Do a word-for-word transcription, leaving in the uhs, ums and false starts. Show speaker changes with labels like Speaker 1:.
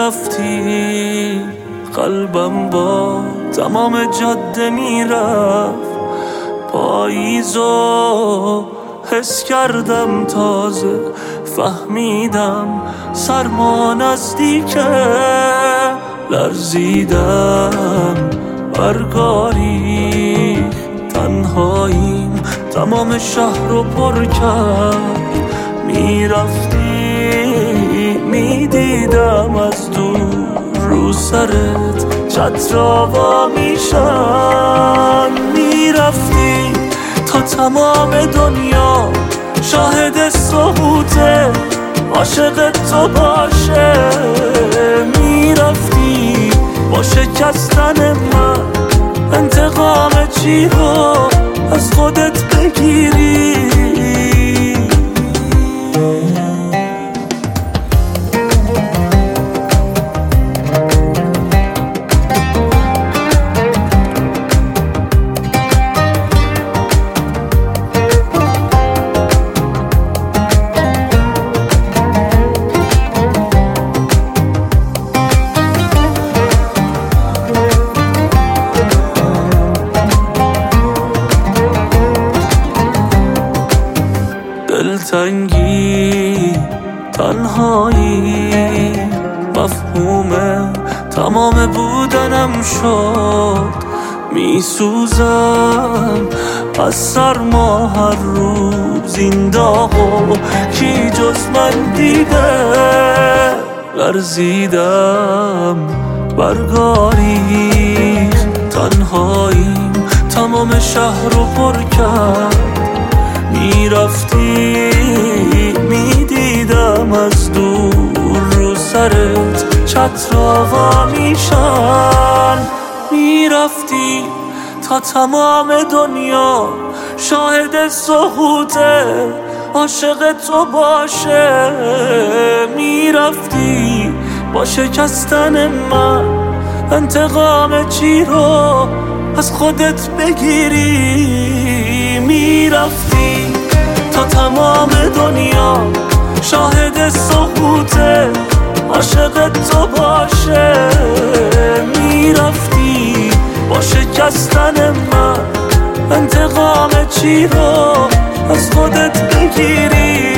Speaker 1: میرفتی قلبم با تمام جاده میرفت، پاییزو حس کردم تازه، فهمیدم سرما نزدیکه، لرزیدم برگاری تنهاییم تمام شهر رو پر کرد، میرفتی میدیدم از دور رو سرت چترا وا میشن، میرفتی تا تمام دنیا شاهد سقوطه عاشق تو باشه، میرفتی با شکستن من انتقام چی رو از خودت بگیری. دلتنگی تنهایی مفهوم تمام بودنم شد، میسوزم از سرما هر روز این داغو کی جز من دیده، لرزیدم برگاری تنهاییم تمام شهر رو پر کرد، میرفتی میدیدم از دور رو سرت چترا وا میشن، میرفتی تا تمام دنیا شاهد سقوطه عاشق تو باشه، میرفتی با شکستن من انتقام چی رو از خودت بگیری، میرفتی تا تمام دنیا شاهد سقوطه عاشق تو باشه، میرفتی با شکستن من انتقام چی رو از خودت بگیری.